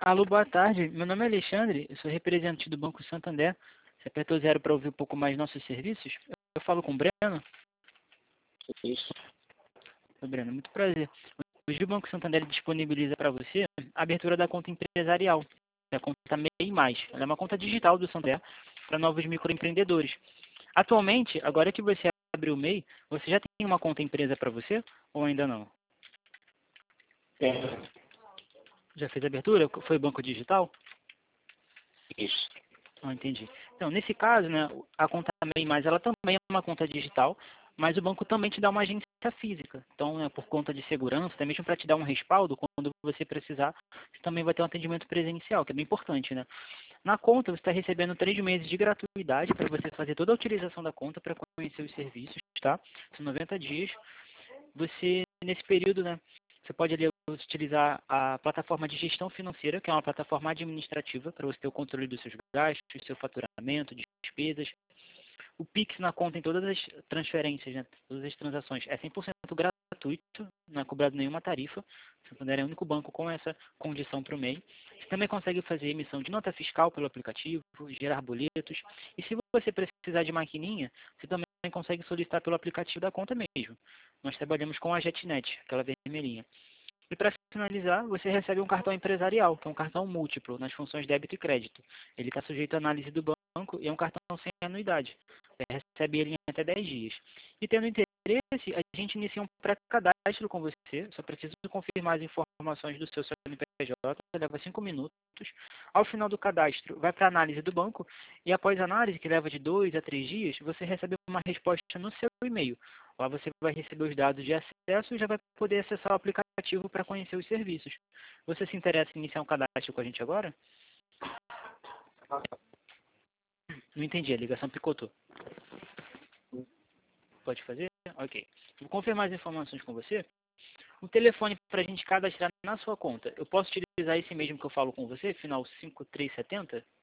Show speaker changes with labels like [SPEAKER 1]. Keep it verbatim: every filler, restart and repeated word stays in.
[SPEAKER 1] Alô, boa tarde. Meu nome é Alexandre, eu sou representante do Banco Santander. Você apertou zero para ouvir um pouco mais nossos serviços? Eu falo com o Breno.
[SPEAKER 2] Isso.
[SPEAKER 1] Oi, Breno, muito prazer. Hoje o Banco Santander disponibiliza para você a abertura da conta empresarial, a conta MEI Mais. Ela é uma conta digital do Santander para novos microempreendedores. Atualmente, agora que você abriu o MEI, você já tem uma conta empresa para você ou ainda não?
[SPEAKER 2] É.
[SPEAKER 1] Já fez a abertura? Foi banco digital?
[SPEAKER 2] Isso.
[SPEAKER 1] Ah, entendi. Então, nesse caso, né, a conta MEI Mais, ela também é uma conta digital, mas o banco também te dá uma agência física. Então, né, por conta de segurança, até mesmo para te dar um respaldo, quando você precisar, você também vai ter um atendimento presencial, que é bem importante, né? Na conta, você está recebendo três meses de gratuidade para você fazer toda a utilização da conta para conhecer os serviços, tá? São noventa dias. Você, nesse período, né, você pode ali utilizar a plataforma de gestão financeira, que é uma plataforma administrativa para você ter o controle dos seus gastos, seu faturamento, despesas. O Pix na conta em todas as transferências, né, todas as transações, é cem por cento gratuito, não é cobrado nenhuma tarifa. O Santander é o único banco com essa condição para o MEI. Você também consegue fazer emissão de nota fiscal pelo aplicativo, gerar boletos. E se você precisar de maquininha, você também consegue solicitar pelo aplicativo da conta mesmo. Nós trabalhamos com a JetNet, aquela vermelhinha. E para finalizar, você recebe um cartão empresarial, que é um cartão múltiplo, nas funções débito e crédito. Ele está sujeito à análise do banco e é um cartão sem anuidade. Você recebe ele em até dez dias. E tendo interesse, a gente inicia um pré-cadastro com você. Só preciso confirmar as informações do seu C N P J, leva cinco minutos. Ao final do cadastro, vai para a análise do banco e após a análise, que leva de dois a três dias, você recebe uma resposta no seu e-mail. Lá você vai receber os dados de acesso e já vai poder acessar o aplicativo para conhecer os serviços. Você se interessa em iniciar um cadastro com a gente agora? Não entendi, a ligação picotou. Pode fazer? Ok. Vou confirmar as informações com você. O telefone para a gente cadastrar na sua conta. Eu posso utilizar esse mesmo que eu falo com você, final cinco três sete zero?